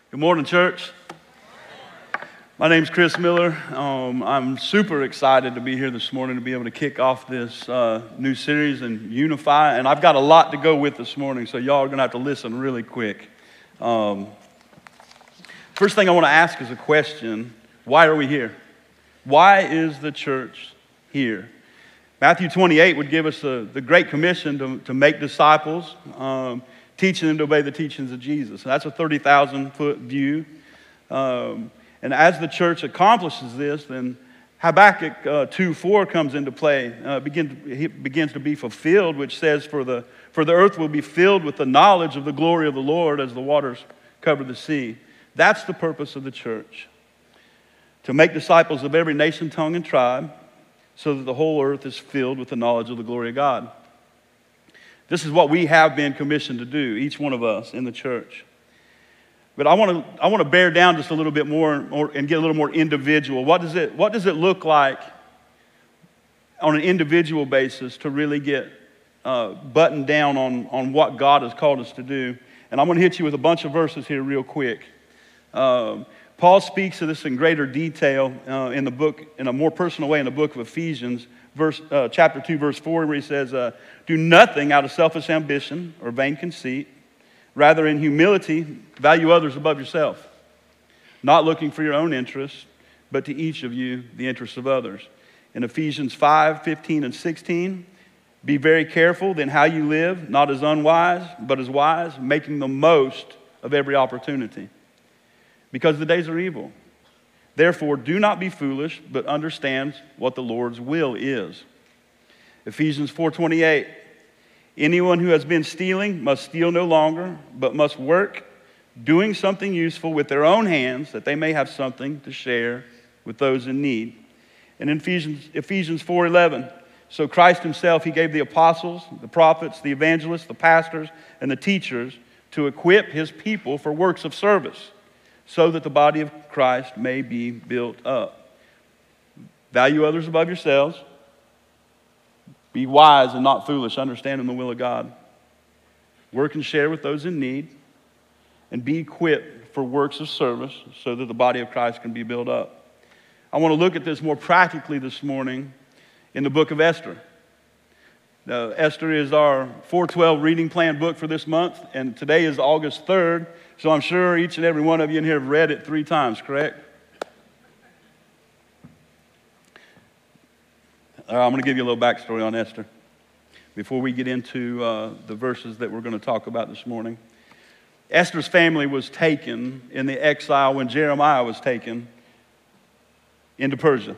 Good morning, church. My name's Chris Miller. I'm super excited to be here this morning to be able to kick off this new series and unify. And I've got a lot to go with this morning, so y'all are going to have to listen really quick. First thing I want to ask is a question. Why are we here? Why is the church here? Matthew 28 would give us the Great Commission to make disciples, teaching them to obey the teachings of Jesus. And that's a 30,000-foot view. And as the church accomplishes this, then Habakkuk 2:4 comes into play. Begins to be fulfilled, which says, For the earth will be filled with the knowledge of the glory of the Lord as the waters cover the sea. That's the purpose of the church. To make disciples of every nation, tongue, and tribe, so that the whole earth is filled with the knowledge of the glory of God. This is what we have been commissioned to do, each one of us in the church. But I want to bear down just a little bit more and get a little more individual. What does it look like on an individual basis to really get buttoned down on what God has called us to do? And I'm going to hit you with a bunch of verses here real quick. Paul speaks of this in greater detail in the book, in a more personal way, in the book of Ephesians, chapter 2, verse 4, where he says, do nothing out of selfish ambition or vain conceit. Rather, in humility, value others above yourself, not looking for your own interests, but to each of you the interests of others. In Ephesians 5, 15, and 16, be very careful then how you live, not as unwise, but as wise, making the most of every opportunity, because the days are evil. Therefore, do not be foolish, but understand what the Lord's will is. Ephesians 4:28, anyone who has been stealing must steal no longer, but must work, doing something useful with their own hands, that they may have something to share with those in need. And in Ephesians 4:11, so Christ himself, he gave the apostles, the prophets, the evangelists, the pastors, and the teachers to equip his people for works of service, so that the body of Christ may be built up. Value others above yourselves. Be wise and not foolish, understanding the will of God. Work and share with those in need. And be equipped for works of service so that the body of Christ can be built up. I want to look at this more practically this morning in the book of Esther. Now, Esther is our 412 reading plan book for this month, and today is August 3rd, so I'm sure each and every one of you in here have read it 3 times, correct? I'm going to give you a little backstory on Esther before we get into the verses that we're going to talk about this morning. Esther's family was taken in the exile when Jeremiah was taken into Persia.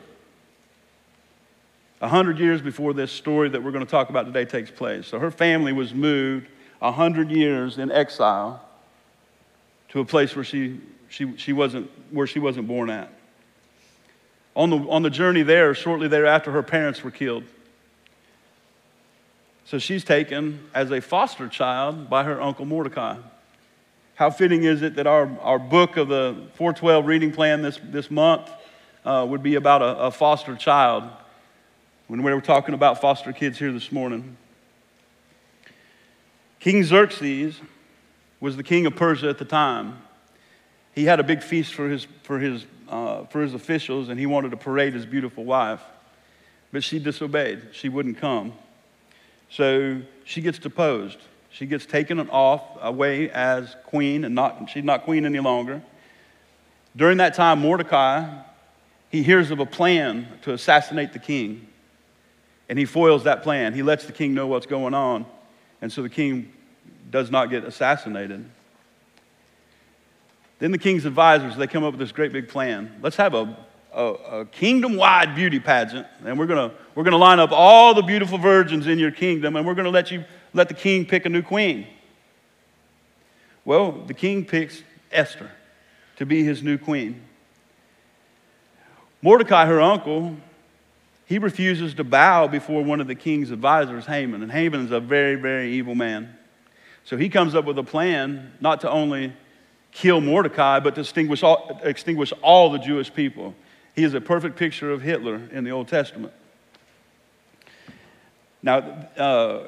100 years before this story that we're going to talk about today takes place. So her family was moved 100 years in exile to a place where she wasn't born at. On the journey there, shortly thereafter, her parents were killed. So she's taken as a foster child by her uncle Mordecai. How fitting is it that our book of the 412 reading plan this month would be about a foster child, when we were talking about foster kids here this morning. King Xerxes was the king of Persia at the time. He had a big feast for his officials, and he wanted to parade his beautiful wife. But she disobeyed. She wouldn't come. So she gets deposed. She gets taken away as queen, and she's not queen any longer. During that time, Mordecai, he hears of a plan to assassinate the king. And he foils that plan. He lets the king know what's going on. And so the king does not get assassinated. Then the king's advisors, they come up with this great big plan. Let's have a kingdom-wide beauty pageant. And we're gonna line up all the beautiful virgins in your kingdom. And we're going to let the king pick a new queen. Well, the king picks Esther to be his new queen. Mordecai, her uncle, he refuses to bow before one of the king's advisors, Haman. And Haman is a very, very evil man. So he comes up with a plan not to only kill Mordecai, but to extinguish all the Jewish people. He is a perfect picture of Hitler in the Old Testament. Now,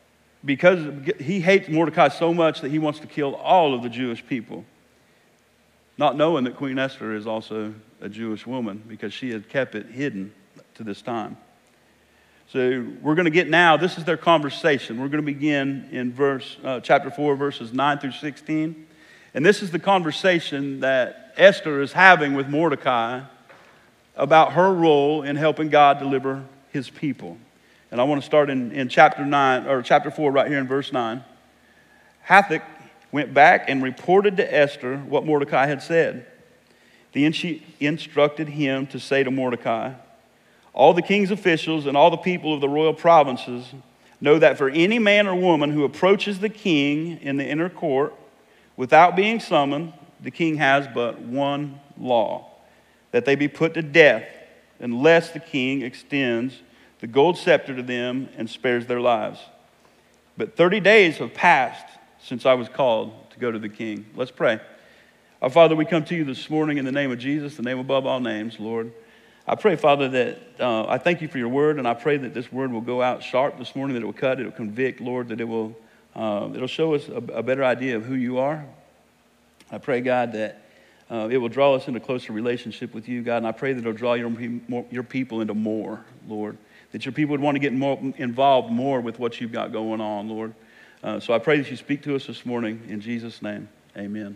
because he hates Mordecai so much that he wants to kill all of the Jewish people. not knowing that Queen Esther is also a Jewish woman because she had kept it hidden to this time. So we're going to get now, this is their conversation. We're going to begin in chapter 4, verses 9 through 16. And this is the conversation that Esther is having with Mordecai about her role in helping God deliver his people. And I want to start in chapter 4 right here in verse 9. Hathach went back and reported to Esther what Mordecai had said. Then she instructed him to say to Mordecai, all the king's officials and all the people of the royal provinces know that for any man or woman who approaches the king in the inner court without being summoned, the king has but one law, that they be put to death unless the king extends the gold scepter to them and spares their lives. But 30 days have passed since I was called to go to the king. Let's pray. Our Father, we come to you this morning in the name of Jesus, the name above all names, Lord. I pray, Father, that I thank you for your word, and I pray that this word will go out sharp this morning, that it will cut, it will convict, Lord, that it'll show us a better idea of who you are. I pray, God, that it will draw us into a closer relationship with you, God, and I pray that it'll draw your people into more, Lord, that your people would want to get involved more with what you've got going on, Lord. So I pray that you speak to us this morning in Jesus' name. Amen.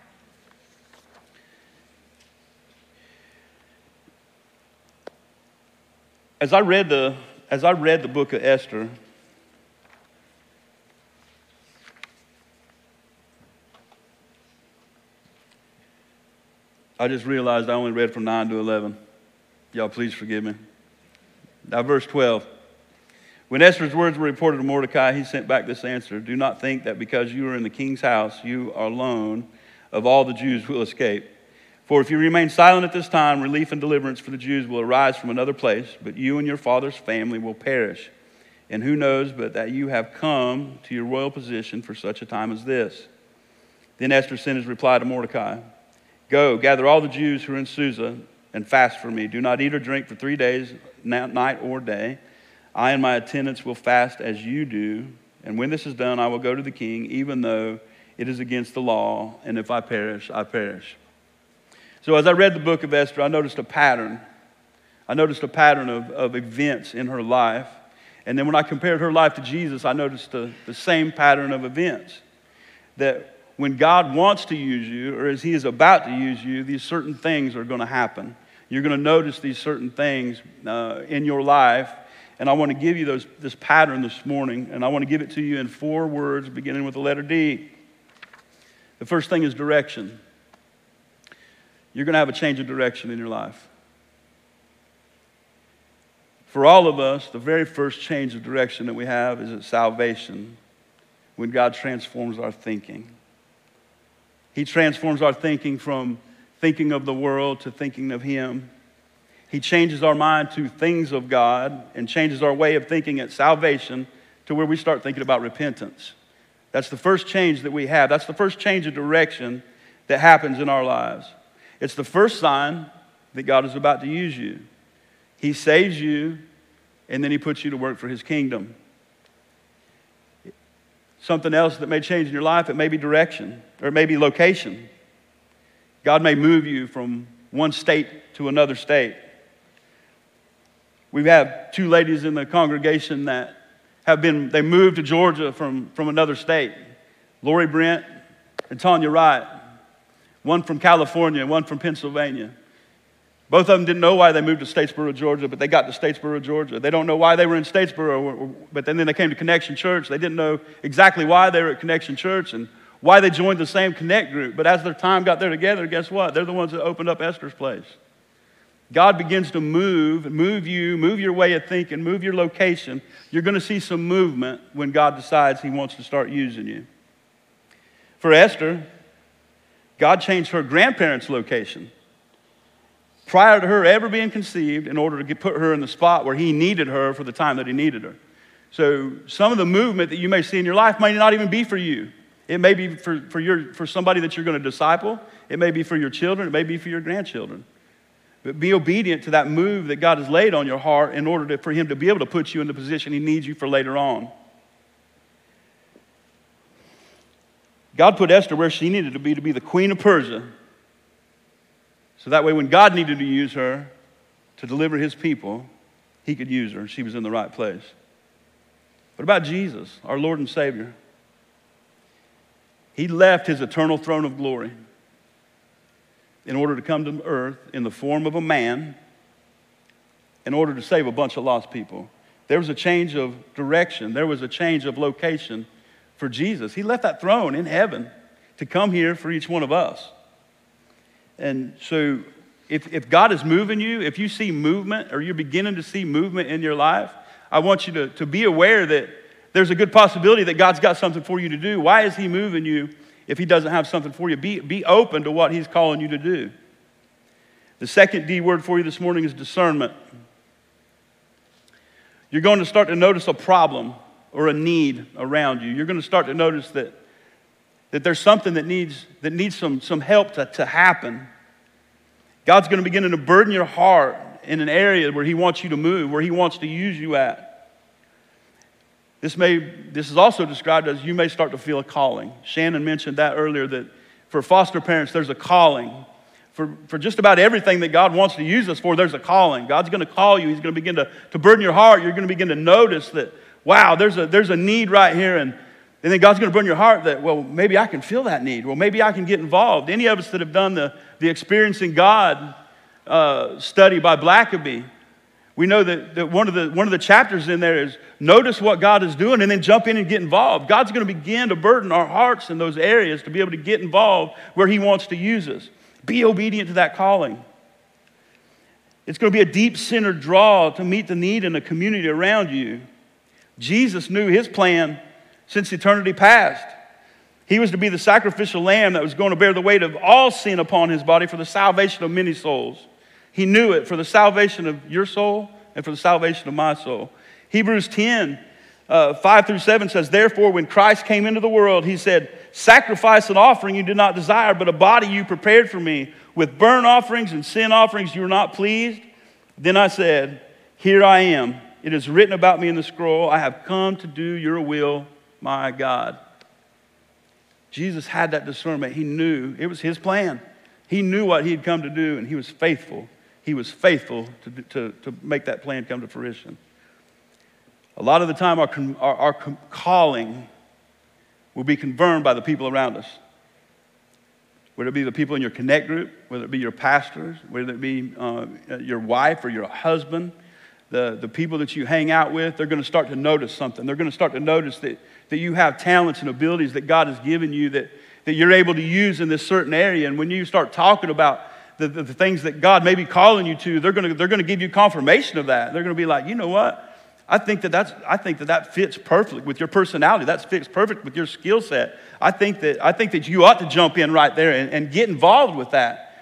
As I read the book of Esther, I just realized I only read from 9 to 11. Y'all please forgive me. Now verse 12. When Esther's words were reported to Mordecai, he sent back this answer: do not think that because you are in the king's house, you alone of all the Jews will escape. For if you remain silent at this time, relief and deliverance for the Jews will arise from another place, but you and your father's family will perish. And who knows but that you have come to your royal position for such a time as this? Then Esther sent his reply to Mordecai: go, gather all the Jews who are in Susa and fast for me. Do not eat or drink for 3 days, night or day. I and my attendants will fast as you do. And when this is done, I will go to the king, even though it is against the law. And if I perish, I perish. So as I read the book of Esther, I noticed a pattern. I noticed a pattern of events in her life. And then when I compared her life to Jesus, I noticed the same pattern of events. That when God wants to use you, or as he is about to use you, these certain things are going to happen. You're going to notice these certain things in your life. And I want to give you this pattern this morning. And I want to give it to you in 4 words, beginning with the letter D. The first thing is direction. You're going to have a change of direction in your life. For all of us, the very first change of direction that we have is at salvation, when God transforms our thinking. He transforms our thinking from thinking of the world to thinking of him. He changes our mind to things of God and changes our way of thinking at salvation to where we start thinking about repentance. That's the first change that we have. That's the first change of direction that happens in our lives. It's the first sign that God is about to use you. He saves you, and then he puts you to work for his kingdom. Something else that may change in your life, it may be direction, or it may be location. God may move you from one state to another state. We have 2 ladies in the congregation that they moved to Georgia from another state. Lori Brent and Tanya Wright. One from California, one from Pennsylvania. Both of them didn't know why they moved to Statesboro, Georgia, but they got to Statesboro, Georgia. They don't know why they were in Statesboro, but then they came to Connection Church. They didn't know exactly why they were at Connection Church and why they joined the same Connect group. But as their time got there together, guess what? They're the ones that opened up Esther's place. God begins to move you, move your way of thinking, move your location. You're going to see some movement when God decides he wants to start using you. For Esther, God changed her grandparents' location prior to her ever being conceived in order to put her in the spot where he needed her for the time that he needed her. So some of the movement that you may see in your life may not even be for you. It may be for somebody that you're going to disciple. It may be for your children. It may be for your grandchildren. But be obedient to that move that God has laid on your heart in order for him to be able to put you in the position he needs you for later on. God put Esther where she needed to be the queen of Persia. So that way when God needed to use her to deliver his people, he could use her. She was in the right place. What about Jesus, our Lord and Savior? He left his eternal throne of glory in order to come to earth in the form of a man in order to save a bunch of lost people. There was a change of direction. There was a change of location for Jesus. He left that throne in heaven to come here for each one of us. And so if God is moving you, if you see movement or you're beginning to see movement in your life, I want you to be aware that there's a good possibility that God's got something for you to do. Why is he moving you if he doesn't have something for you? Be open to what he's calling you to do. The second D word for you this morning is discernment. You're going to start to notice a problem or a need around you. You're going to start to notice that there's something that needs some help to happen. God's going to begin to burden your heart in an area where he wants you to move, where he wants to use you at. This is also described as you may start to feel a calling. Shannon mentioned that earlier, that for foster parents, there's a calling. For just about everything that God wants to use us for, there's a calling. God's going to call you. He's going to begin to burden your heart. You're going to begin to notice that, wow, there's a need right here. And then God's going to burden your heart that, well, maybe I can feel that need. Well, maybe I can get involved. Any of us that have done the Experiencing God study by Blackaby, we know that one of the chapters in there is notice what God is doing and then jump in and get involved. God's going to begin to burden our hearts in those areas to be able to get involved where he wants to use us. Be obedient to that calling. It's going to be a deep-centered draw to meet the need in the community around you. Jesus knew his plan since eternity past. He was to be the sacrificial lamb that was going to bear the weight of all sin upon his body for the salvation of many souls. He knew it for the salvation of your soul and for the salvation of my soul. Hebrews 10, 5-7 says, therefore, when Christ came into the world, he said, sacrifice and offering you did not desire, but a body you prepared for me. With burnt offerings and sin offerings you were not pleased. Then I said, here I am. It is written about me in the scroll. I have come to do your will, my God. Jesus had that discernment. He knew it was his plan. He knew what he had come to do, and he was faithful. He was faithful to make that plan come to fruition. A lot of the time, our calling will be confirmed by the people around us. Whether it be the people in your connect group, whether it be your pastors, whether it be your wife or your husband, the people that you hang out with, they're going to start to notice something. They're going to start to notice that you have talents and abilities that God has given you that you're able to use in this certain area. And when you start talking about the things that God may be calling you to, they're going to give you confirmation of that. They're going to be like, you know what? I think that fits perfectly with your personality. That fits perfect with your skill set. I think that you ought to jump in right there and get involved with that.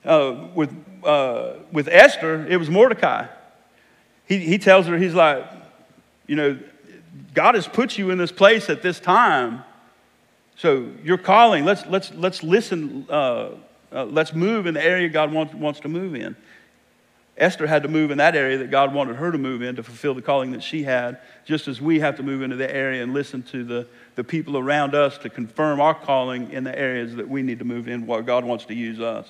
With Esther, it was Mordecai. He tells her, he's like, you know, God has put you in this place at this time. So your calling, let's listen. Let's move in the area God wants to move in. Esther had to move in that area that God wanted her to move in to fulfill the calling that she had, just as we have to move into the area and listen to the people around us to confirm our calling in the areas that we need to move in, what God wants to use us.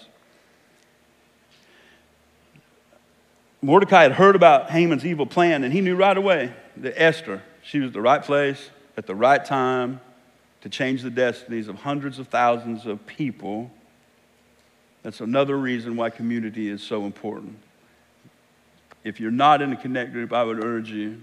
Mordecai had heard about Haman's evil plan, and he knew right away that Esther, she was at the right place at the right time to change the destinies of hundreds of thousands of people. That's another reason why community is so important. If you're not in a connect group, I would urge you,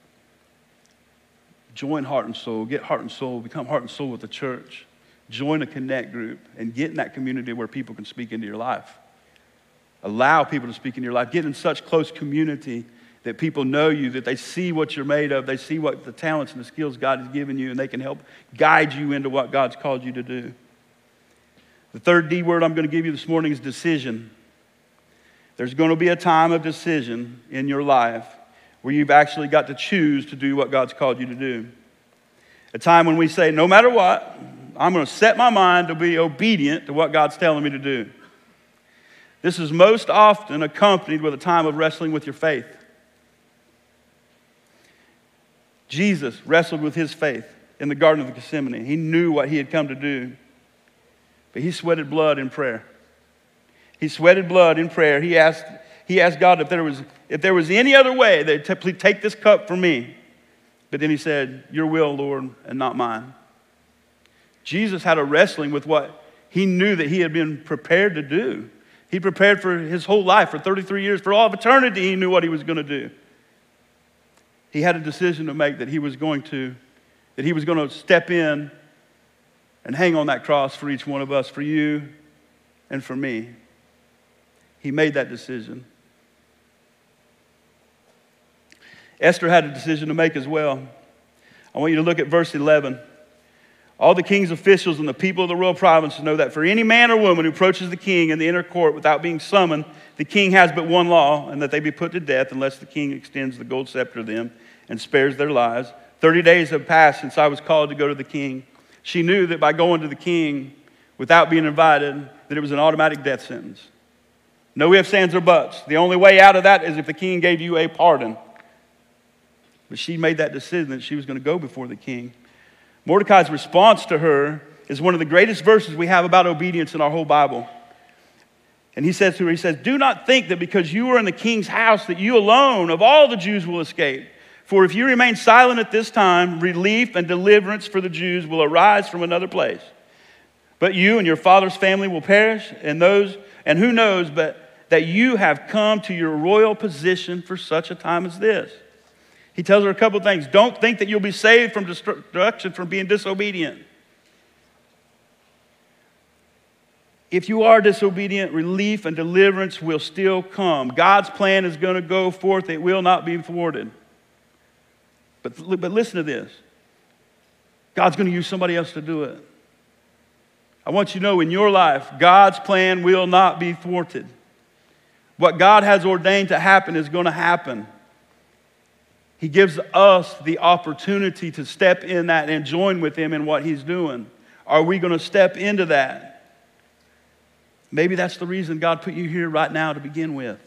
join Heart and Soul, get Heart and Soul, become Heart and Soul with the church. Join a connect group and get in that community where people can speak into your life. Allow people to speak in your life. Get in such close community that people know you, that they see what you're made of, they see what the talents and the skills God has given you, and they can help guide you into what God's called you to do. The third D word I'm going to give you this morning is decision. There's going to be a time of decision in your life where you've actually got to choose to do what God's called you to do. A time when we say, no matter what, I'm going to set my mind to be obedient to what God's telling me to do. This is most often accompanied with a time of wrestling with your faith. Jesus wrestled with his faith in the Garden of Gethsemane. He knew what he had come to do, but he sweated blood in prayer. He sweated blood in prayer. He asked God if there was any other way that please take this cup from me. But then he said, your will, Lord, and not mine. Jesus had a wrestling with what he knew that he had been prepared to do. He prepared for his whole life, for 33 years, for all of eternity. He knew what he was going to do. He had a decision to make that he was going to step in and hang on that cross for each one of us, for you and for me. He made that decision. Esther had a decision to make as well. I want you to look at verse 11. All the king's officials and the people of the royal province know that for any man or woman who approaches the king in the inner court without being summoned, the king has but one law, and that they be put to death unless the king extends the gold scepter to them and spares their lives. 30 days have passed since I was called to go to the king. She knew that by going to the king without being invited, that it was an automatic death sentence. No ifs, ands, or buts. The only way out of that is if the king gave you a pardon. But she made that decision that she was going to go before the king. Mordecai's response to her is one of the greatest verses we have about obedience in our whole Bible. And he says to her, do not think that because you are in the king's house that you alone of all the Jews will escape. For if you remain silent at this time, relief and deliverance for the Jews will arise from another place. But you and your father's family will perish, and who knows but that you have come to your royal position for such a time as this. He tells her a couple of things. Don't think that you'll be saved from destruction from being disobedient. If you are disobedient, relief and deliverance will still come. God's plan is going to go forth. It will not be thwarted. But listen to this. God's going to use somebody else to do it. I want you to know in your life, God's plan will not be thwarted. What God has ordained to happen is going to happen. He gives us the opportunity to step in that and join with him in what he's doing. Are we going to step into that? Maybe that's the reason God put you here right now to begin with.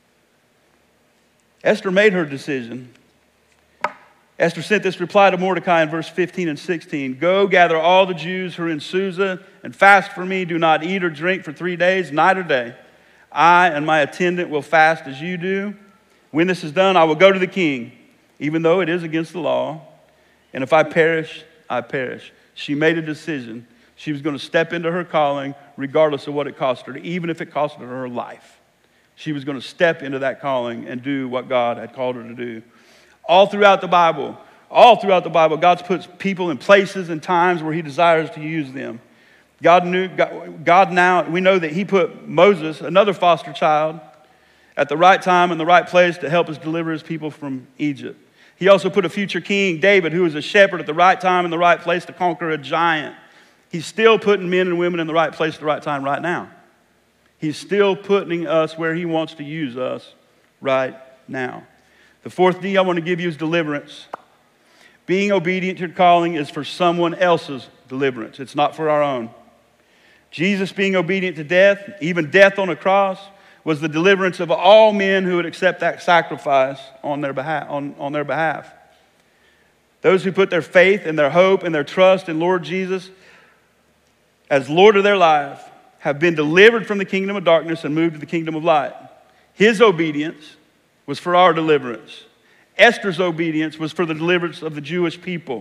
Esther made her decision. Esther sent this reply to Mordecai in verse 15 and 16. Go, gather all the Jews who are in Susa and fast for me. Do not eat or drink for 3 days, night or day. I and my attendant will fast as you do. When this is done, I will go to the king, even though it is against the law. And if I perish, I perish. She made a decision. She was going to step into her calling regardless of what it cost her, even if it cost her her life. She was going to step into that calling and do what God had called her to do. All throughout the Bible, God puts people in places and times where he desires to use them. God now, we know that he put Moses, another foster child, at the right time and the right place to help us deliver his people from Egypt. He also put a future king, David, who was a shepherd at the right time and the right place to conquer a giant. He's still putting men and women in the right place at the right time right now. He's still putting us where he wants to use us right now. The fourth D I want to give you is deliverance. Being obedient to your calling is for someone else's deliverance. It's not for our own. Jesus being obedient to death, even death on a cross, was the deliverance of all men who would accept that sacrifice on their behalf. Those who put their faith and their hope and their trust in Lord Jesus as Lord of their life have been delivered from the kingdom of darkness and moved to the kingdom of light. His obedience was for our deliverance. Esther's obedience was for the deliverance of the Jewish people.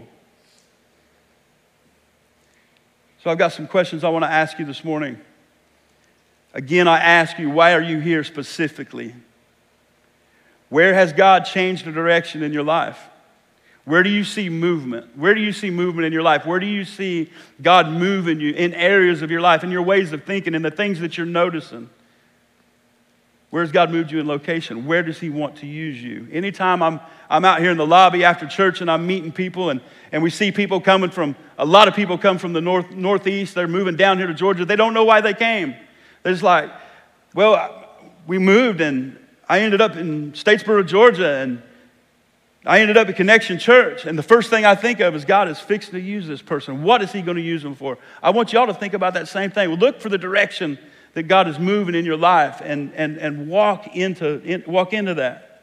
So I've got some questions I want to ask you this morning. Again, I ask you, why are you here specifically? Where has God changed the direction in your life? Where do you see movement? Where do you see movement in your life? Where do you see God moving you in areas of your life, in your ways of thinking, in the things that you're noticing? Where has God moved you in location? Where does he want to use you? Anytime I'm out here in the lobby after church and I'm meeting people and we see people coming from, a lot of people come from the northeast. They're moving down here to Georgia. They don't know why they came. They're just like, well, we moved and I ended up in Statesboro, Georgia, and I ended up at Connection Church. And the first thing I think of is God is fixing to use this person. What is he going to use them for? I want y'all to think about that same thing. Well, look for the direction that God is moving in your life and walk into that.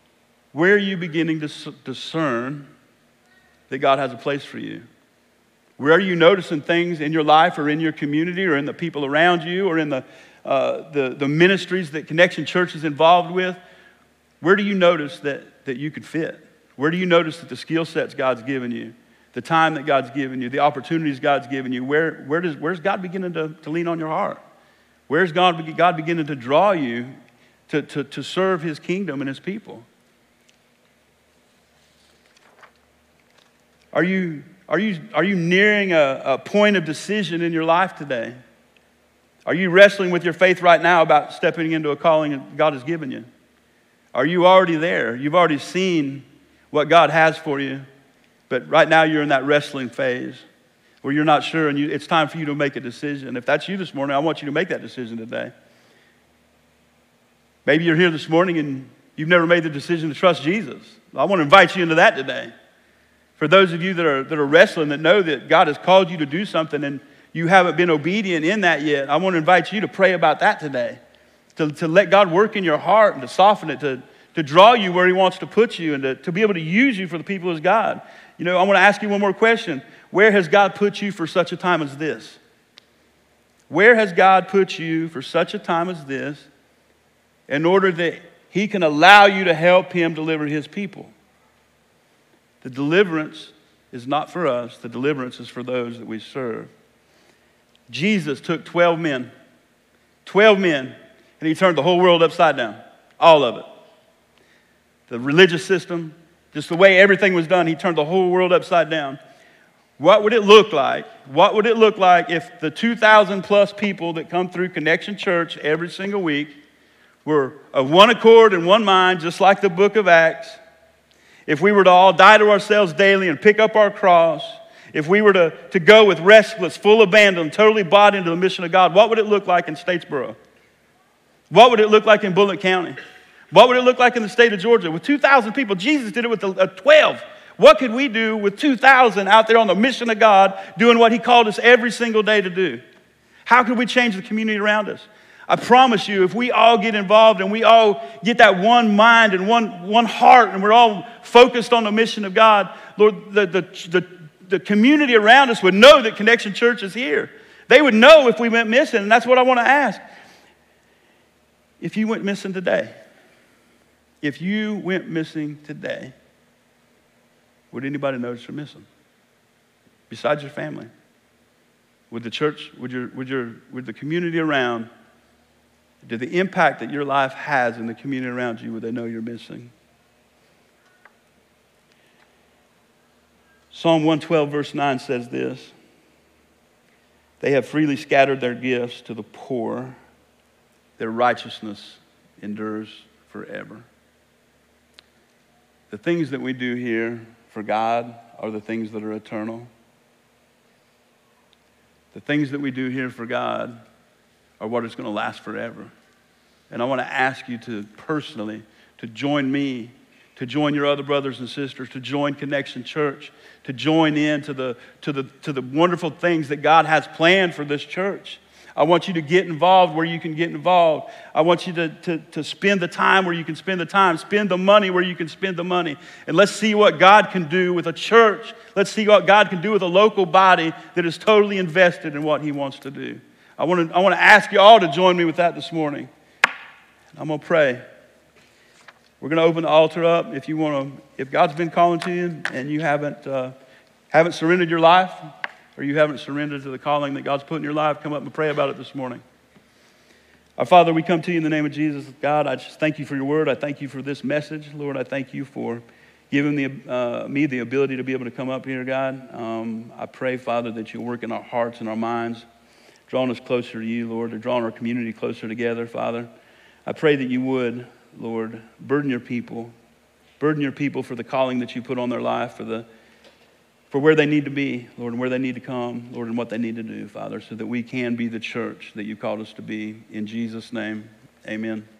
Where are you beginning to discern that God has a place for you? Where are you noticing things in your life or in your community or in the people around you or in the ministries that Connection Church is involved with? Where do you notice that you could fit? Where do you notice that the skill sets God's given you, the time that God's given you, the opportunities God's given you, where's God beginning to lean on your heart? Where's God beginning to draw you to serve His kingdom and His people? Are you nearing a point of decision in your life today? Are you wrestling with your faith right now about stepping into a calling that God has given you? Are you already there? You've already seen what God has for you, but right now you're in that wrestling phase where you're not sure, and it's time for you to make a decision. If that's you this morning, I want you to make that decision today. Maybe you're here this morning and you've never made the decision to trust Jesus. I want to invite you into that today. For those of you that are wrestling, that know that God has called you to do something and you haven't been obedient in that yet, I want to invite you to pray about that today. To let God work in your heart and to soften it, to draw you where He wants to put you and to be able to use you for the people of God. I want to ask you one more question. Where has God put you for such a time as this? Where has God put you for such a time as this in order that He can allow you to help Him deliver His people? The deliverance is not for us. The deliverance is for those that we serve. Jesus took 12 men, and He turned the whole world upside down, all of it. The religious system, just the way everything was done, He turned the whole world upside down. What would it look like? What would it look like if the 2,000 plus people that come through Connection Church every single week were of one accord and one mind, just like the book of Acts? If we were to all die to ourselves daily and pick up our cross, if we were to go with restless, full abandon, totally bought into the mission of God, what would it look like in Statesboro? What would it look like in Bullitt County? What would it look like in the state of Georgia? With 2,000 people, Jesus did it with 12. What could we do with 2,000 out there on the mission of God doing what He called us every single day to do? How could we change the community around us? I promise you, if we all get involved and we all get that one mind and one heart and we're all focused on the mission of God, Lord, the community around us would know that Connection Church is here. They would know if we went missing, and that's what I want to ask. If you went missing today, would anybody notice you're missing? Besides your family? Would the church, would the community around, do the impact that your life has in the community around you, would they know you're missing? Psalm 112 verse 9 says this: they have freely scattered their gifts to the poor. Their righteousness endures forever. The things that we do here for God are the things that are eternal. The things that we do here for God are what is going to last forever. And I want to ask you to personally, to join me, to join your other brothers and sisters, to join Connection Church, to join in to the wonderful things that God has planned for this church. I want you to get involved where you can get involved. I want you to spend the time where you can spend the time. Spend the money where you can spend the money. And let's see what God can do with a church. Let's see what God can do with a local body that is totally invested in what He wants to do. I want to ask you all to join me with that this morning. I'm going to pray. We're going to open the altar up. If God's been calling to you and you haven't surrendered your life, or you haven't surrendered to the calling that God's put in your life, come up and pray about it this morning. Our Father, we come to you in the name of Jesus. God, I just thank you for your word. I thank you for this message. Lord, I thank you for giving me the ability to be able to come up here, God. I pray, Father, that you work in our hearts and our minds, drawing us closer to you, Lord, or drawing our community closer together, Father. I pray that you would, Lord, burden your people for the calling that you put on their life, for where they need to be, Lord, and where they need to come, Lord, and what they need to do, Father, so that we can be the church that you called us to be. In Jesus' name, amen.